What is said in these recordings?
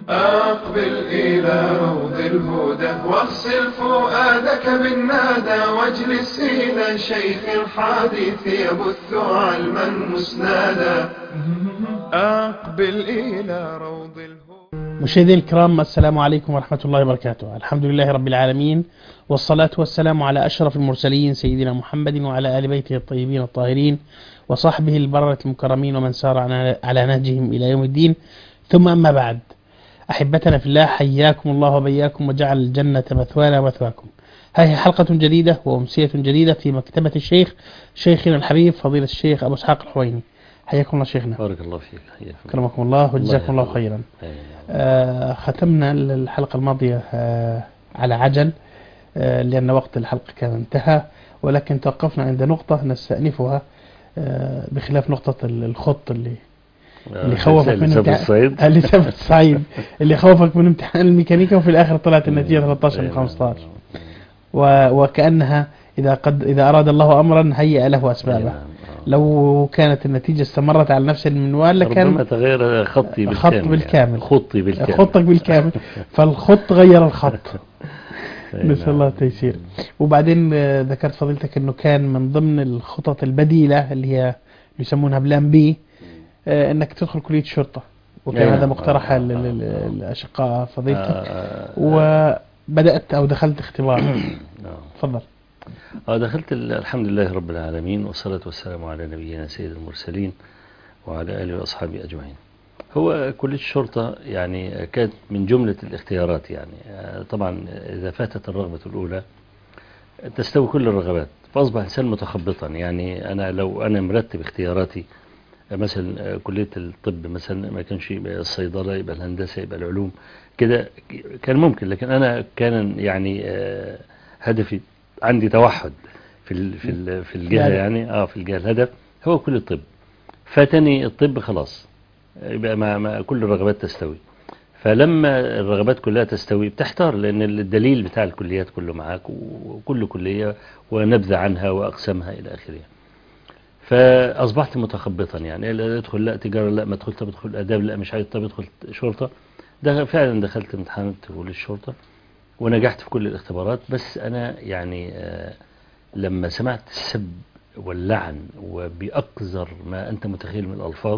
أقبل إلى روض الهدى واغسل فؤادك بالنادى واجلس إلى شيخ الحديث يبث علما مسنادا. أقبل إلى روض الهدى. مشاهدينا الكرام، السلام عليكم ورحمة الله وبركاته. الحمد لله رب العالمين، والصلاة والسلام على أشرف المرسلين سيدنا محمد وعلى آل بيته الطيبين الطاهرين وصحبه البررة المكرمين ومن سار على نهجهم إلى يوم الدين. ثم أما بعد، أحبتنا في الله، حياكم الله وبياكم وجعل الجنة مثوانا ومثواكم. هذه حلقة جديدة وأمسية جديدة في مكتبة شيخنا الحبيب فضيلة الشيخ أبو إسحاق الحويني. حياكم الله شيخنا. بارك الله فيك. كرمكم الله وجزاكم الله خيرا. ختمنا الحلقة الماضية على عجل لأن وقت الحلقة كان انتهى، ولكن توقفنا عند نقطة نستأنفها بخلاف نقطة الخط اللي خوفك من امتحان اللي سبت الصعيد اللي خوفك من امتحان الميكانيكا، وفي الآخر طلعت النتيجة 13 من 15، وكأنها إذا أراد الله أمرا هيأ له أسبابه. لو كانت النتيجة استمرت على نفس المنوال لكان ربما تغير خطي بالكامل. خطك بالكامل فالخط غير الخط. نسأل الله التيسير. وبعدين ذكرت فضيلتك أنه كان من ضمن الخطط البديلة اللي هي يسمونها بلان بي أنك تدخل كلية الشرطة، وكان هذا مقترح للأشقاء فضيلتك، وبدأت أو دخلت اختبار. تفضل. دخلت الحمد لله رب العالمين، والصلاة والسلام على نبينا سيد المرسلين وعلى آله وأصحابه أجمعين. هو كلية الشرطة يعني كانت من جملة الاختيارات، يعني طبعا إذا فاتت الرغبة الأولى تستوي كل الرغبات، فأصبح إنسان متخبطا. يعني لو أنا مرتب اختياراتي مثلا كلية الطب مثلا ما كانش يبقى الصيدلة، يبقى الهندسة، يبقى العلوم كده كان ممكن، لكن أنا كان يعني هدفي عندي توحد في الجهة، يعني في الجهة الهدف هو كل الطب. فاتني الطب خلاص، يبقى ما كل الرغبات تستوي. فلما الرغبات كلها تستوي بتحتار، لأن الدليل بتاع الكليات كله معاك، وكل كلية ونبذة عنها وأقسامها إلى آخره. فأصبحت متخبطا، يعني لا ادخل لا تجارة، لا ما ادخل، طب ادخل آداب، لا مش عايز، طب ادخل شرطة. فعلا دخلت امتحانات كلية الشرطة ونجحت في كل الاختبارات. بس أنا يعني لما سمعت السب واللعن وبأقذر ما أنت متخيل من الألفاظ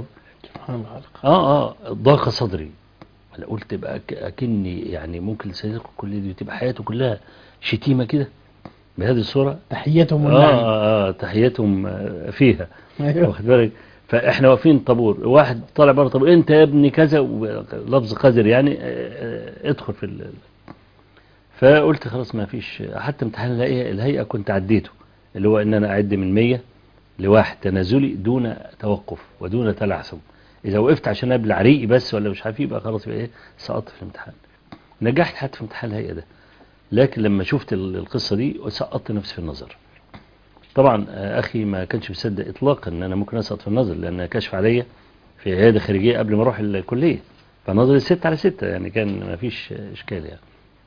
ضاق صدري. أنا قلت بقى أكني يعني ممكن سيدك الكلية دي تبقى حياته كلها شتيمة كده بهذه الصورة. تحياتهم واللعن. تحياتهم فيها. أيوه. واخد بالك؟ فإحنا واقفين طابور، واحد طالع بره طابور، أنت يا ابني كذا، لفظ قذر يعني، ادخل في فقلت خلاص ما فيش. حتى امتحان الهيئة كنت عديته، اللي هو ان انا اعد من 100 لواحد تنازلي دون توقف ودون تلعثم. اذا وقفت عشان ابلع ريقي بس ولا مش عارف، يبقى خلاص يبقى سقطت في الامتحان. نجحت حتى في امتحان الهيئة ده، لكن لما شفت القصة دي سقطت نفسي في النظر. طبعا اخي ما كانش مصدق اطلاقا ان انا ممكن اسقط في النظر، لان كشف عليا في عيادة خارجية قبل ما اروح الكلية، فنظري 6/6 يعني كان ما فيش اشكال يعني.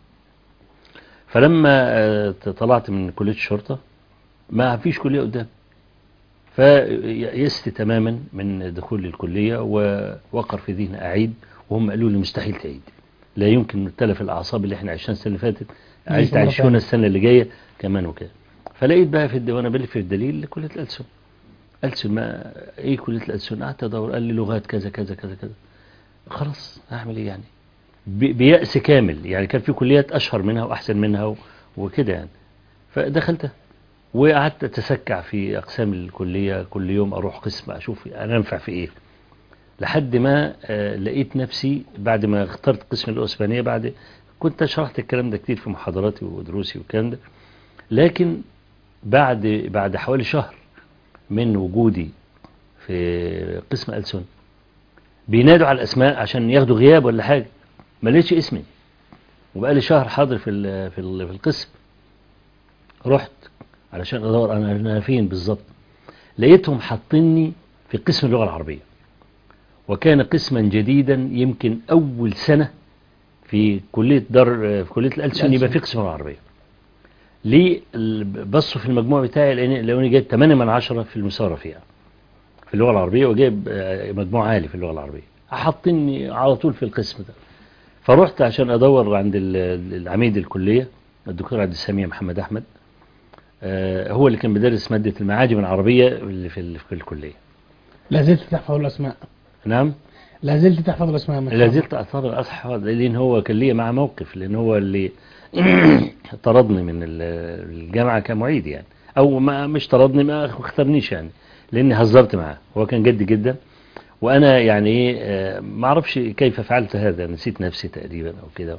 فلما طلعت من كلية الشرطة ما فيش كلية قدام، فيأست تماما من دخول الكلية، ووقر في ذهني أعيد، وهم قالوا لي مستحيل تعيد، لا يمكن، تلف الأعصاب اللي احنا عشنا السنة اللي فاتت عايز تعيشونا السنة اللي جاية كمان وكده. فلقيت بقى وانا بلف في الدليل كلية الألسن ما ايه كلية الألسن؟ قعدت ادور، قال لي لغات كذا كذا كذا كذا. خلاص هعمل ايه يعني؟ بيأس كامل يعني. كان في كليات أشهر منها وأحسن منها وكده يعني. فدخلتها وقعدت أتسكع في أقسام الكلية، كل يوم أروح قسم أشوف أنا أنفع في إيه، لحد ما لقيت نفسي بعد ما اخترت قسم الأسبانية. كنت شرحت الكلام ده كتير في محاضراتي ودروسي والكلام ده، لكن بعد حوالي شهر من وجودي في قسم ألسن بينادوا على الأسماء عشان ياخدوا غياب ولا حاجة، ما لقيتش اسمي، وبقى لي شهر حاضر في القسم. رحت علشان ادور انا فين بالظبط، لقيتهم حاطيني في قسم اللغة العربية، وكان قسما جديدا يمكن اول سنة في كلية في كلية الألسن يبقى في قسم اللغة العربية. ليه؟ بصوا في المجموع بتاعي لاني جايب 8 من 10 في المسارة فيها في اللغة العربية، وجايب مجموع عالي في اللغة العربية، حاطيني على طول في القسم ده. فرحت عشان ادور عند العميد الكلية الدكتور عبد السميع محمد احمد، هو اللي كان بيدرس مادة المعاجم العربية اللي في الكلية. لا زلت تحفظ الاسماء؟ نعم لا زلت تحفظ الاسماء؟ لا زلت احفظ، لان هو كان ليه مع موقف، لان هو اللي طردني من الجامعة كمعيد يعني، او ما مش طردني، ما اختارنيش يعني، لاني هزرت معاه. هو كان جدي جدا، وانا يعني ايه ما اعرفش كيف فعلت هذا، نسيت نفسي تقريبا او كده.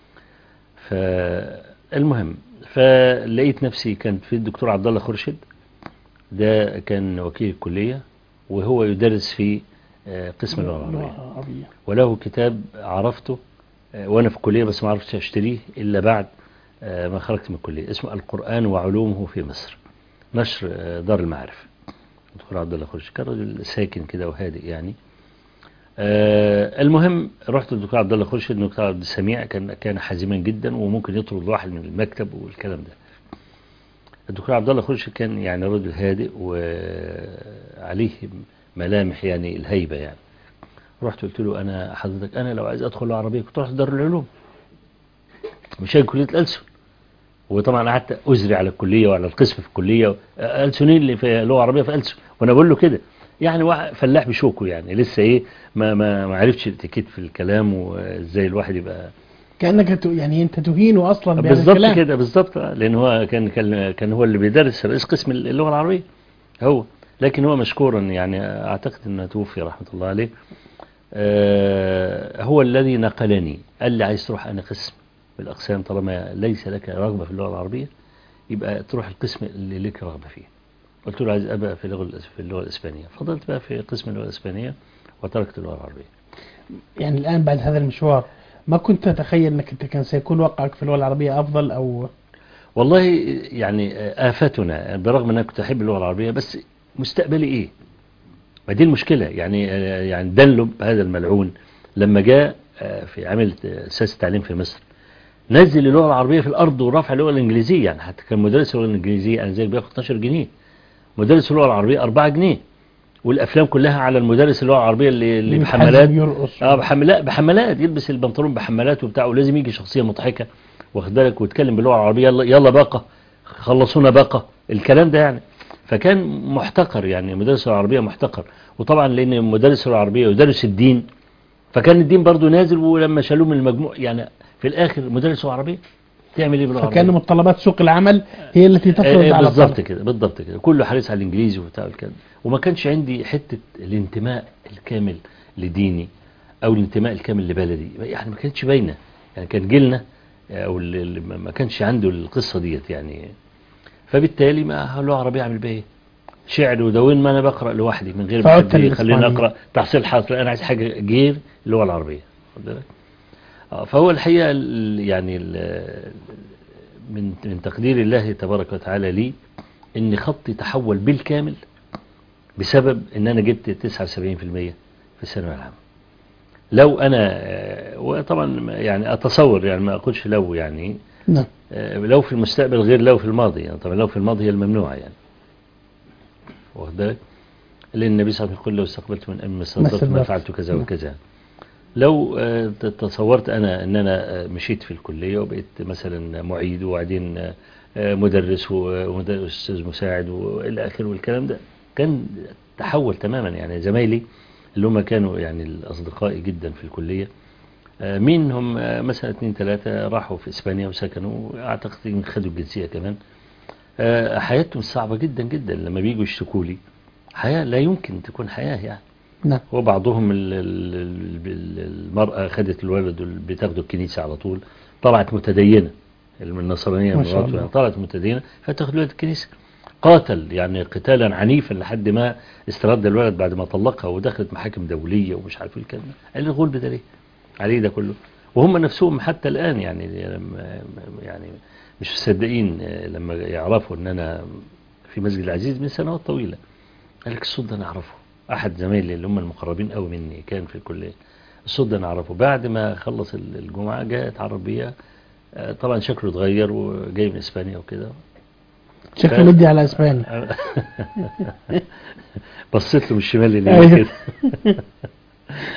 فالمهم فلقيت نفسي كان في الدكتور عبد الله خرشد، ده كان وكيل الكلية، وهو يدرس في قسم اللغة العربية، وله كتاب عرفته وانا في الكلية بس ما عرفتش اشتريه الا بعد ما خرجت من الكلية، اسمه القرآن وعلومه في مصر، نشر دار المعارف. الدكتور عبد الله خرشد كان راجل ساكن كده وهادئ يعني. المهم رحت للدكتور عبد الله خرشد. الدكتور عبد السميع كان حازما جدا، وممكن يطرد واحد من المكتب والكلام ده. الدكتور عبد الله خرشد كان يعني رجل هادئ وعليه ملامح يعني الهيبة يعني. رحت قلت له انا حضرتك انا لو عايز ادخل العربية كنت رحت دار العلوم، مش هاجي كلية الألسن. وطبعا قعدت أزري على الكلية وعلى القسم في الكلية، ألسنين اللي في لغة عربية في ألسن، وأنا بقول له كده يعني فلاح بشوكه يعني، لسه إيه ما عرفتش الاتيكيت في الكلام، وإزاي الواحد يبقى كأنك يعني أنت تهينه أصلا بهذا بالظبط الكلام. كده بالظبط، لأن هو كان هو اللي بيدرس رئيس قسم اللغة العربية هو، لكن هو مشكورا يعني أعتقد أنه توفي رحمة الله عليه. هو الذي نقلني، قال لي عايز تروح أنا قسم بالأقسام، طالما ليس لك رغبة في اللغة العربية يبقى تروح القسم اللي لك رغبة فيه. قلت له عايز أبقى في اللغة الإسبانية، فضلت بقى في قسم اللغة الإسبانية وتركت اللغة العربية. يعني الآن بعد هذا المشوار ما كنت تتخيل أنك أنت كان سيكون وقعك في اللغة العربية أفضل أو؟ والله يعني آفتنا، برغم أن أنا كنت أحب اللغة العربية، بس مستقبلي إيه؟ ما دي المشكلة يعني دنلب هذا الملعون لما جاء في عمل أساس التعليم في مصر، نزل اللغة العربية في الأرض ورفع اللغة الإنجليزية. يعني حتى كان مدرس اللغة الإنجليزية أنا زي بياخد 12 جنيه، مدرس اللغة العربية 4 جنيه، والأفلام كلها على المدرس اللغة العربية اللي بحملات بحملات يلبس البنطلون بحملات وبتاع، ولازم يجي شخصية مضحكة واخد بالك ويتكلم باللغة العربية، يلا باقة خلصونا باقة الكلام ده يعني. فكان محتقر يعني مدرس اللغة العربية محتقر. وطبعا لأن مدرس اللغة العربية يدرس الدين، فكان الدين برضو نازل، ولما شالوه من المجموع يعني في الآخر مدرس اللغة العربية تعمل ايه باللغة العربية؟ فكان متطلبات سوق العمل هي التي تفرض على بالضبط كده بالضبط كده، كله حريص على الانجليزي وبتاع الكلام، وما كانش عندي حتة الانتماء الكامل لديني او الانتماء الكامل لبلدي، يعني ما كانتش باينه يعني. كان جيلنا او ما كانش عنده القصة ديت يعني. فبالتالي ما اللغة العربية اعمل بيه شعر ودواوين، ما انا بقرأ لوحدي من غير ما حد يخليني اقرأ تحصيل حاصل، انا عايز حاجة غير اللغة العربية. فهو الحقيقة يعني من تقدير الله تبارك وتعالى لي ان خطي تحول بالكامل بسبب ان انا جبت 79% في الثانوية العامة. لو انا وطبعا يعني اتصور يعني ما اقولش لو يعني نعم لو في المستقبل غير لو في الماضي يعني. طبعا لو في الماضي هي الممنوعة يعني واخد بالك، لان النبي صلى الله عليه وسلم يقول لو استقبلت من امي صدقت ما فعلت كذا وكذا. لو تصورت أنا أن أنا مشيت في الكلية وبقيت مثلا معيد وبعدين مدرس وأستاذ مساعد وإلى آخره والكلام ده، كان تحول تماما يعني. زمايلي اللي هم كانوا يعني الأصدقائي جدا في الكلية، منهم مثلا 2 3 راحوا في إسبانيا وسكنوا، أعتقد إن خدوا الجنسية كمان. حياتهم صعبة جدا جدا، لما بيجوا يشتكوا لي حياة لا يمكن تكون حياة يعني. نعم. وبعضهم المرأة خدت الولد بتاخده الكنيسة على طول، طلعت متدينة من النصرانية مراته، طلعت متدينة فتاخد الولد الكنيسة. قاتل يعني قتالا عنيفا لحد ما استرد الولد بعد ما طلقها، ودخلت محاكم دولية ومش عارف الكلام ده. قال لي الغلب ده ليه عليه ده كله؟ وهم نفسهم حتى الآن يعني مش مصدقين لما يعرفوا ان انا في مسجد العزيز من سنوات طويلة. قال لك الصوت ده انا اعرفه، احد زمايلي اللي هم المقربين قوي مني كان في الكليه، الصوت ده انا اعرفه. بعد ما خلص الجمعه جاء اتعرف بيا، طبعا شكله اتغير وجاي من اسبانيا وكده، شكله مدي على اسبانيا. بصيت له من الشمال لليمين كده.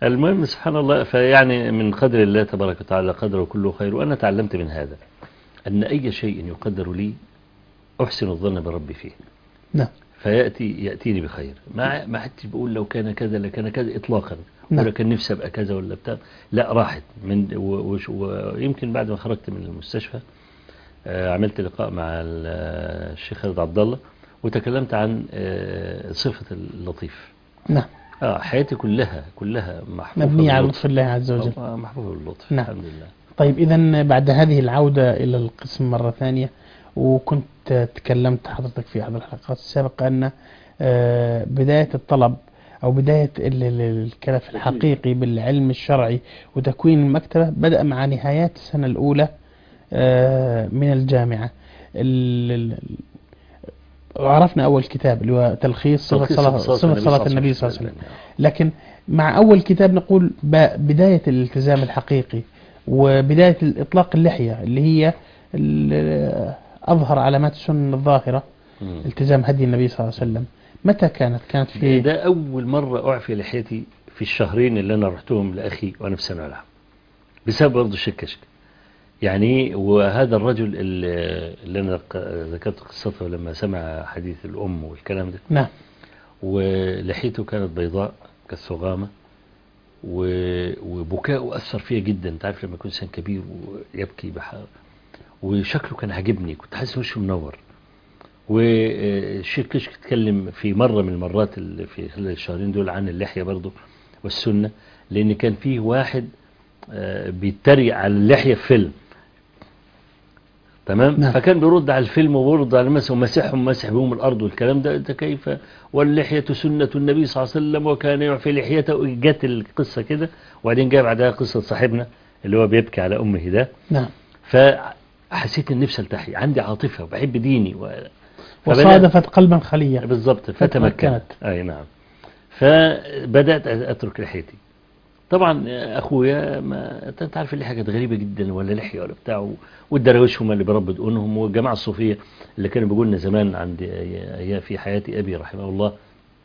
المهم سبحان الله، فيعني من قدر الله تبارك وتعالى قدره كله خير. وأنا تعلمت من هذا أن أي شيء يقدر لي أحسن الظن بربي فيه. نعم. يأتيني بخير. ما حدش بقول لو كان كذا لكان كذا إطلاقا، ولا كان نفسي أبقى كذا ولا بتاع، لا راحت من. ويمكن بعد ما خرجت من المستشفى عملت لقاء مع الشيخ خالد عبد الله، وتكلمت عن صفة اللطيف. نعم. حياتي كلها محفوفة مبنية على لطف الله عز وجل. محفوفة باللطف. نعم. الحمد لله. طيب إذا بعد هذه العودة إلى القسم مرة ثانية، وكنت تكلمت حضرتك في أحد الحلقات السابقة أن بداية الطلب أو بداية الكلف الحقيقي بالعلم الشرعي وتكوين المكتبة بدأ مع نهايات السنة الأولى من الجامعة. عرفنا أول كتاب اللي هو تلخيص صفة صلاة النبي صلى الله عليه وسلم، لكن مع أول كتاب نقول بداية الالتزام الحقيقي وبداية إطلاق اللحية اللي هي أظهر علامات السنة الظاهرة، التزام هدي النبي صلى الله عليه وسلم. متى كانت في ده أول مرة أعفي لحيتي في الشهرين اللي أنا رحتهم لأخي وأنا في سنة العام، بسبب برضه الشكشك يعني. وهذا الرجل اللي أنا ذكرت قصته لما سمع حديث الأم والكلام ده. نعم. ولحيته كانت بيضاء كالثغامة، وبكاءه أثر فيها جدا. انت عارف لما يكون إنسان كبير ويبكي وشكله كان عجبني، كنت حاسس وشه منور. والشيخ كشك اتكلم في مرة من المرات في خلال الشهرين دول عن اللحية برضو والسنة، لأن كان فيه واحد بيتريق على اللحية في فيلم، تمام. نعم. فكان بيرد على الفيلم وبيرد على المسح ومسحهم مسح بهم الأرض والكلام ده. انت كيف واللحية سنة النبي صلى الله عليه وسلم وكان يعفي لحيته. جت القصة كده، وبعدين جاء بعدها قصة صاحبنا اللي هو بيبكي على أمه ده. نعم. فحسيت ان نفسي التحي، عندي عاطفة وبحب ديني وصادفت قلبا خليا. بالضبط. فتمكنت. أي نعم. فبدأت أترك لحيتي. طبعا أخويا ما أنت عارف اللي حاجات غريبة جدا، ولا لحية ولا بتاع، والدراويش هم اللي بربوا دقونهم، والجماعة الصوفية اللي كانوا بيقولوا لنا زمان عند في حياة أبي رحمه الله،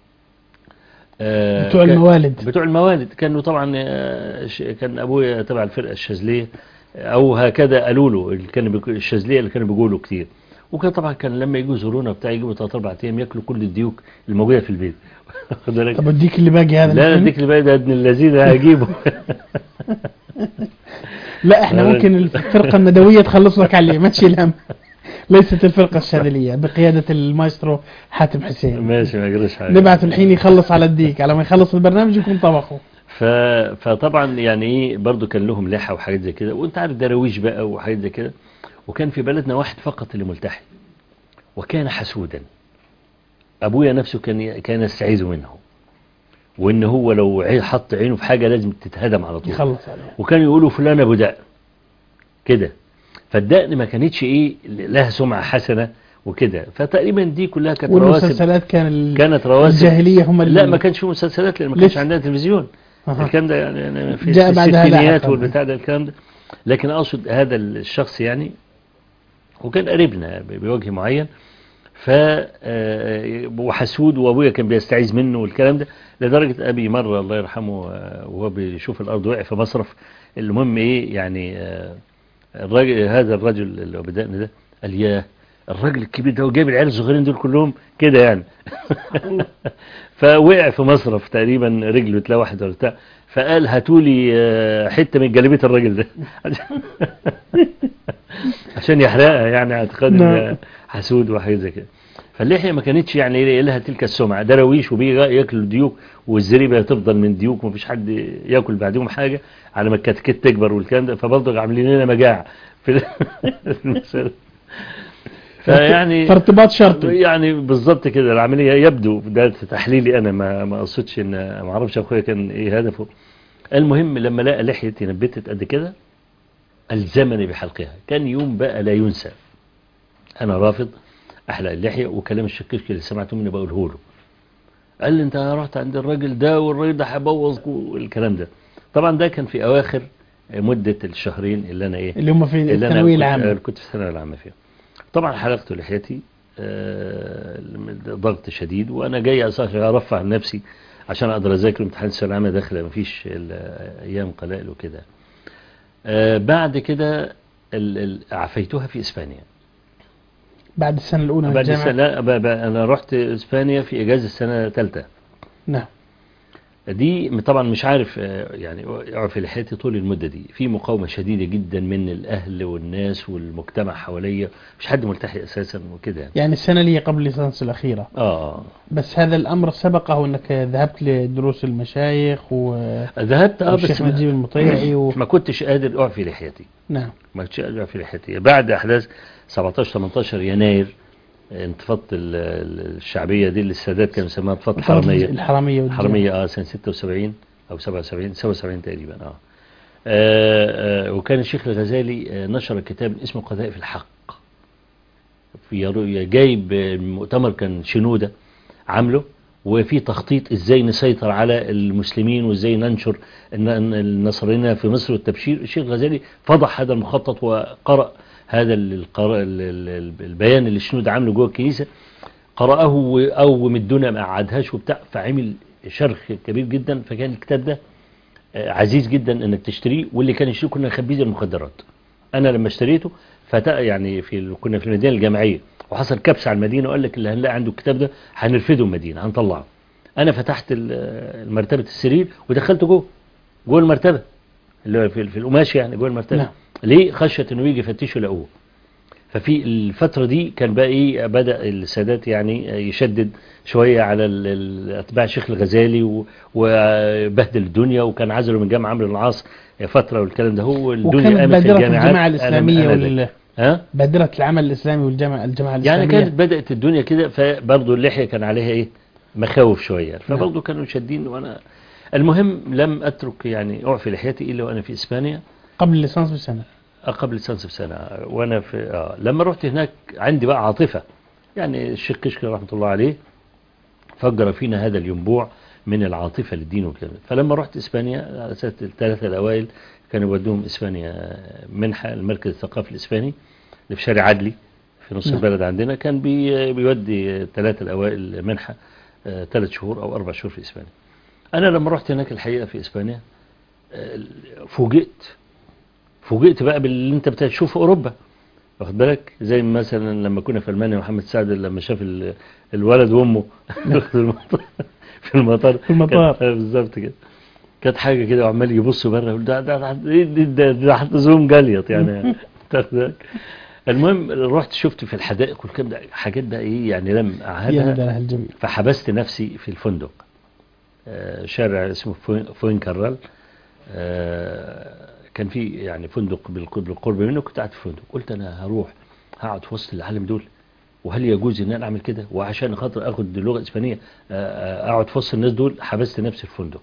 بتوع الموالد كانوا طبعا. كان أبويا تبع الفرقة الشاذلية أو هكذا قالوا له، الشاذلية اللي كانوا بيقولوا كتير. وكان طبعا لما يجوا يزورونا بتاع يجيبوا 3-4 أيام ياكلوا كل الديوك الموجودة في البيت. طب الديك اللي باقي هذا؟ لا الديك اللي باقي ده ابن الذين هجيبه. لا احنا ممكن الفرقة الندوية تخلص لك عليه، ما تشيل هم. ليست الفرقة الشاذلية بقيادة المايسترو حاتم حسين. ماشي، ما يجريش حاجة. نبعث الحين يخلص على الديك، على ما يخلص البرنامج يكون طبخه. فطبعا يعني ايه برضو كان لهم لحى وحاجات زي كده، وانت عارف دراويش بقى وحاجات زي كده. وكان في بلدنا واحد فقط اللي ملتحي، وكان حسودا. ابويا نفسه كان يستعيذ منه، وان هو لو حط عينه في حاجة لازم تتهدم على طول، يخلص عليه. وكانوا يقولوا فلان ابو دقن كده. فالدقن ما كانتش لها سمعة حسنة وكده. فتقريبا دي كلها كانت رواسب. والمسلسلات كانت رواسب الجاهلية هم لا ما كانش في مسلسلات، لان ما كانش عندنا تلفزيون. الكلام ده يعني في الستينيات والبتاع ده الكلام ده. لكن اقصد هذا الشخص يعني، وكان قريبنا بوجه معين، وحسود، وابويا كان بيستعيذ منه والكلام ده. لدرجة ابي مرة الله يرحمه وهو بيشوف الارض وقع في مصرف. المهم يعني هذا الرجل اللي هو بدأنا ده قال ياه الراجل الكبير ده وجايب العيال الصغيرين دول كلهم كده يعني. فوقع في مصرف تقريبا، رجله اتلوحت ولا بتاع. فقال هاتولي حتة من جلابية الراجل ده عشان يحرقها، يعني اعتقاد حسود وحاجة زي كده. فاللحية ما كانتش يعني لها تلك السمعة. دراويش وبيجي ياكلوا ديوك، والزريبة تفضل من ديوك، ومفيش حد ياكل بعدهم حاجة على ما الكتكت تكبر والكلام ده. فبرضه عاملين لنا مجاعة في المسألة. فيعني فارتباط شرطي يعني بالضبط كده العملية. يبدو ده تحليلي أنا، ما أقصدش إن ما أعرفش أخويا كان إيه هدفه. المهم لما لقى لحيتي نبتت قد كده ألزمني بحلقها. كان يوم بقى لا ينسى. أنا رافض أحلق اللحية، وكلام الشكشك اللي سمعته مني بقوله له. قال لي أنت رحت عند الراجل ده، والراجل ده هيبوظ والكلام ده. طبعا ده كان في أواخر مدة الشهرين اللي أنا اللي هم في الثانوية العامة. كنت في الثانوية العامة فيها. طبعا حلقت لحيتي ضغط شديد، وأنا جاي أرفع عن نفسي عشان اقدر اذاكر امتحان الثانويه العامه داخله مفيش ايام قلائل وكده. بعد كده عفيتها في اسبانيا. بعد السنة الأولى من بعد الجامعة؟ لا انا رحت اسبانيا في اجازه السنه ثالثه. نعم. دي طبعا مش عارف يعني اعرف لحياتي طول المدة دي في مقاومة شديدة جدا من الأهل والناس والمجتمع حواليا، مش حد ملتحي أساسا وكده يعني السنة اللي قبل الليسانس الأخيرة. بس هذا الأمر سبقه أنك ذهبت لدروس المشايخ ذهبت والشيخ بس نجيب المطيعي ما كنتش قادر أعفي لحياتي. نعم. ما كنتش قادر أعفي لحياتي بعد أحداث 17-18 يناير، انتفاضة الشعبية دي اللي السادات كانوا يسموها انتفاضة الحرمية سنة 76 أو 77 تقريبا. وكان الشيخ الغزالي نشر كتاب اسمه قذائف الحق، في جايب مؤتمر كان شنودة عامله، وفي تخطيط ازاي نسيطر على المسلمين وازاي ننشر النصرانية في مصر والتبشير. الشيخ الغزالي فضح هذا المخطط وقرأ هذا البيان اللي الشنودة عامله جوه الكنيسة، قرأه وقوم الدنيا ما قعدهاش وبتاع، فعمل شرخ كبير جدا. فكان الكتاب ده عزيز جدا انك تشتريه، واللي كان يشتريه كنا خبيز المخدرات. انا لما اشتريته يعني كنا في المدينة الجامعية وحصل كبسة على المدينة وقال لك اللي هنلاقي عنده الكتاب ده هنرفده المدينة هنطلعه. انا فتحت المرتبة السرير ودخلته جوه المرتبة اللي هو في القماش يعني جوه المرتبة. نعم. ليه؟ خشية انه يجي يفتشوا يلاقوه. ففي الفترة دي كان بقى بدأ السادات يعني يشدد شوية على أتباع الشيخ الغزالي وبهدل الدنيا، وكان عزله من جامعة عمرو العاص فترة والكلام ده. هو الدنيا قامت في الجامعات. الجماعة الإسلامية بادرة العمل الإسلامي والجماعة الإسلامية يعني كانت بدأت الدنيا كده. فبرضه اللحية كان عليها مخاوف شوية، فبرضه كانوا شادين. وأنا المهم لم أترك يعني أعفي لحياتي إلا وأنا في إسبانيا قبل الليسانس بسنة. قبل الليسانس بسنة. وانا في لما رحت هناك عندي بقى عاطفة، يعني الشيخ كشك رحمة الله عليه فجر فينا هذا الينبوع من العاطفة للدين وكذا. فلما رحت اسبانيا سنة الثلاثة الاوائل كانوا يودوهم اسبانيا منحة المركز الثقافي الاسباني اللي في شارع عدلي في نص البلد عندنا، كان بيودي الثلاثة الاوائل منحة 3 شهور او 4 شهور في اسبانيا. انا لما رحت هناك الحقيقة في اسبانيا فوجئت بقى باللي انت بتشوفه في اوروبا، واخد بالك؟ زي مثلا لما كنا في المانيا محمد سعد لما شاف الولد وامه في المطار بالظبط كده، كانت حاجه كده وعمال يبصوا بره يقول ده حطزهم جليط يعني. المهم رحت شفت في الحدائق والكلام ده حاجات بقى يعني لم اعهدها. فحبست نفسي في الفندق شارع اسمه فوينكارال، كان في يعني فندق بالقرب منه، كنت قاعد في فندق. قلت انا هقعد في وسط العالم دول، وهل يجوز ان انا اعمل كده؟ وعشان خاطر اخد اللغه الاسبانيه اقعد في وسط الناس دول. حبست نفسي في الفندق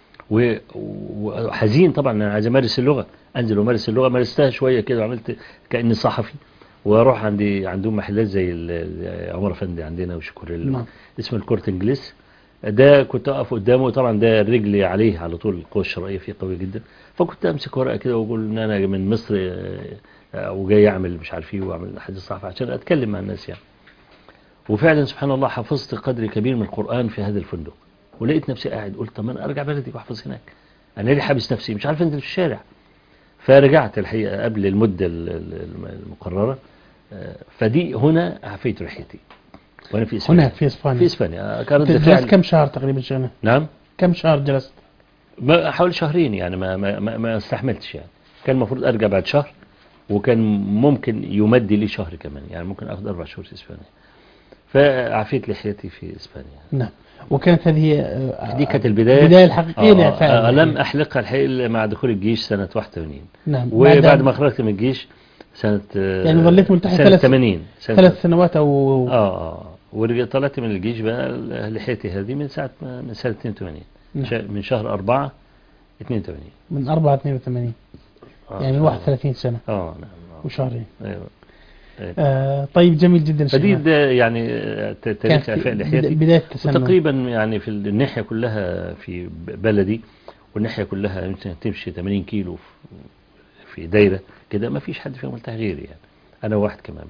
وحزين طبعا. انا عايز امارس اللغه، انزل وامارس اللغه. مارستها شويه كده وعملت كاني صحفي، واروح عندهم محلات زي عمر افندي عندنا وشكر اسمه الكورت انجليس. ده كنت اقف قدامه، طبعا ده رجلي عليه على طول، القوه الشرائيه فيه قويه جدا. فكنت امسك ورقه كده واقول ان انا من مصر وجاي اعمل مش عارف ايه واعمل حديث صحفي عشان اتكلم مع الناس يعني. وفعلا سبحان الله حفظت قدر كبير من القران في هذا الفندق، ولقيت نفسي قاعد قلت طب انا ارجع بلدي واحفظ هناك، انا ليه حابس نفسي مش عارف انزل في الشارع. فرجعت الحقيقه قبل المده المقرره. فدي هنا عفيت رحلتي وانا في اسبانيا. هنا في اسبانيا كانت جلست كم شهر تقريبا شغله؟ نعم كم شهر جلست؟ حوالي شهرين يعني. ما استحملتش يعني. كان المفروض ارجع بعد شهر، وكان ممكن يمد لي شهر كمان، يعني ممكن اخذ 4 شهور في اسبانيا. فعفيت لحيتي في اسبانيا. نعم. وكانت هذه دي كانت البداية الحقيقية لإعفائها. لم أحلقها الحقيقة مع دخول الجيش سنة 81. نعم. وبعد ما خرجت من الجيش سنة يعني ظليت ملتحي سنة 80 3 سنوات أو ورجعت طلعت من الجيش بقى لحيتي هذه من سنة 82. نعم. من شهر 4 82. من 4 82 يعني 31 سنة. نعم. وشهرين. أيوة. طيب جميل جدا. فدي يعني تاريخ إعفاء لحيتي بداية التسنن تقريبا يعني في الناحية كلها في بلدي، والناحية كلها يمكن تمشي 80 كيلو في دايرة كده ما فيش حد فيهم ملتحي غيري يعني، أنا واحد كمان بس.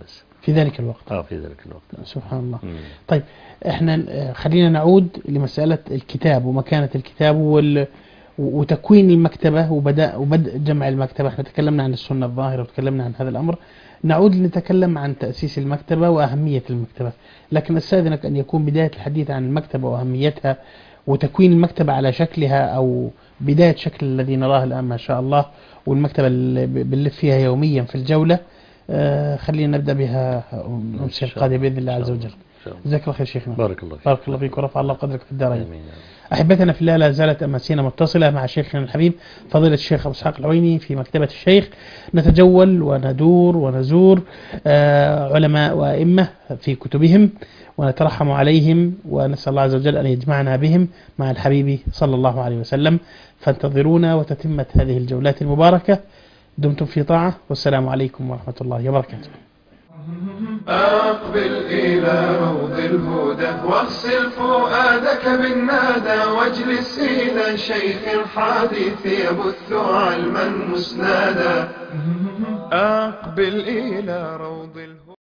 في ذلك الوقت. في ذلك الوقت. سبحان الله. طيب احنا خلينا نعود لمسألة الكتاب ومكانة الكتاب وتكوين المكتبة وبدء جمع المكتبة. احنا تكلمنا عن السنة الظاهرة وتكلمنا عن هذا الأمر. نعود لنتكلم عن تأسيس المكتبة وأهمية المكتبة، لكن أستاذنك أن يكون بداية الحديث عن المكتبة وأهميتها وتكوين المكتبة على شكلها أو بداية شكل الذي نراه الآن ما شاء الله، والمكتبة اللي بنلف فيها يوميا في الجولة. خلينا نبدأ بها أمس القادمة بإذن الله عز وجل. جزاك الله خير شيخنا. بارك الله فيك. بارك الله فيك ورفع الله قدرك في الدارين. أحبتنا في الله، لا زالت أماسينا متصلة مع شيخنا الحبيب فضيلة الشيخ أبو إسحاق العويني في مكتبة الشيخ. نتجول وندور ونزور علماء وأئمة في كتبهم ونترحم عليهم، ونسأل الله عز وجل أن يجمعنا بهم مع الحبيب صلى الله عليه وسلم. فانتظرونا وتتمة هذه الجولات المباركة. دمتم في طاعة، والسلام عليكم ورحمة الله وبركاته. أقبل إلى روض الهدى واغسل فؤادك بالنادى، واجلس إلى شيخ الحديث يبث علما مسنادا. أقبل إلى روض الهدى.